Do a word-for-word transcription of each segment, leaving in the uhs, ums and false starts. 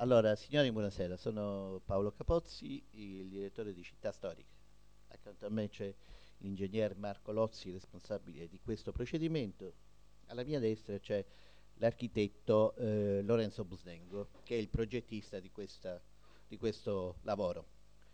Allora, signori, buonasera, sono Paolo Capozzi, il direttore di Città Storiche. Accanto a me c'è l'ingegner Marco Lozzi, responsabile di questo procedimento. Alla mia destra c'è l'architetto eh, Lorenzo Busdengo, che è il progettista di, questa, di questo lavoro.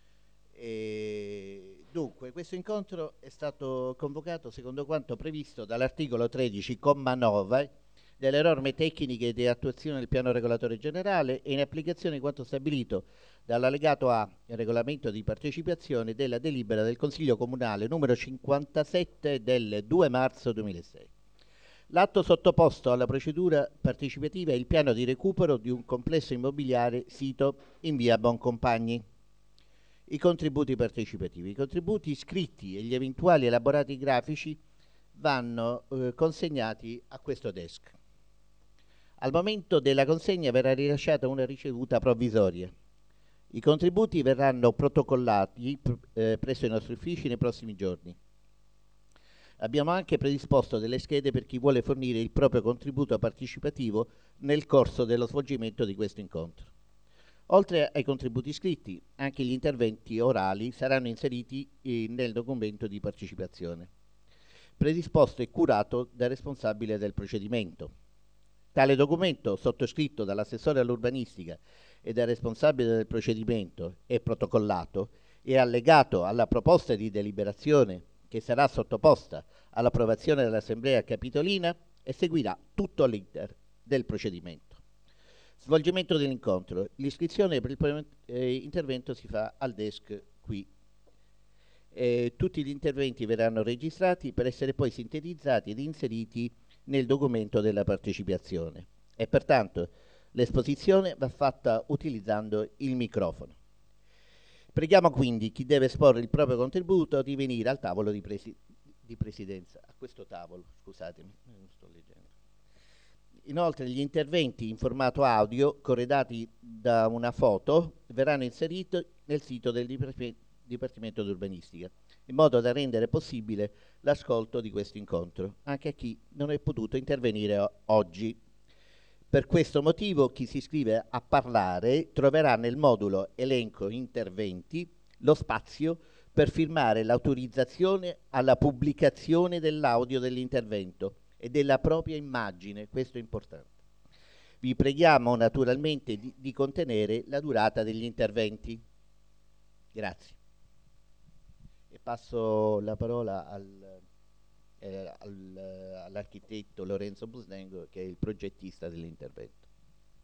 E dunque, questo incontro è stato convocato secondo quanto previsto dall'articolo tredici, comma nove delle norme tecniche di attuazione del piano regolatore generale e in applicazione di quanto stabilito dall'allegato A, il regolamento di partecipazione della delibera del Consiglio Comunale numero cinquantasette del due marzo duemilasei. L'atto sottoposto alla procedura partecipativa è il piano di recupero di un complesso immobiliare sito in via Boncompagni. I contributi partecipativi. I contributi scritti e gli eventuali elaborati grafici vanno eh, consegnati a questo desk. Al momento della consegna verrà rilasciata una ricevuta provvisoria. I contributi verranno protocollati pr- eh, presso i nostri uffici nei prossimi giorni. Abbiamo anche predisposto delle schede per chi vuole fornire il proprio contributo partecipativo nel corso dello svolgimento di questo incontro. Oltre ai contributi scritti, anche gli interventi orali saranno inseriti eh, nel documento di partecipazione, predisposto e curato dal responsabile del procedimento. Tale documento, sottoscritto dall'assessore all'urbanistica e dal responsabile del procedimento e protocollato, è allegato alla proposta di deliberazione che sarà sottoposta all'approvazione dell'Assemblea Capitolina e seguirà tutto l'iter del procedimento. Svolgimento dell'incontro. L'iscrizione per il primo eh, intervento si fa al desk qui. Eh, tutti gli interventi verranno registrati per essere poi sintetizzati ed inseriti nel documento della partecipazione e pertanto l'esposizione va fatta utilizzando il microfono. Preghiamo quindi chi deve esporre il proprio contributo di venire al tavolo di, presi- di presidenza, a questo tavolo, scusatemi, non sto leggendo. Inoltre gli interventi in formato audio corredati da una foto verranno inseriti nel sito del Dipartimento di Urbanistica, in modo da rendere possibile l'ascolto di questo incontro, anche a chi non è potuto intervenire oggi. Per questo motivo chi si iscrive a parlare troverà nel modulo elenco interventi lo spazio per firmare l'autorizzazione alla pubblicazione dell'audio dell'intervento e della propria immagine, questo è importante. Vi preghiamo naturalmente di, di contenere la durata degli interventi. Grazie. E passo la parola al, eh, al, all'architetto Lorenzo Busdengo, che è il progettista dell'intervento.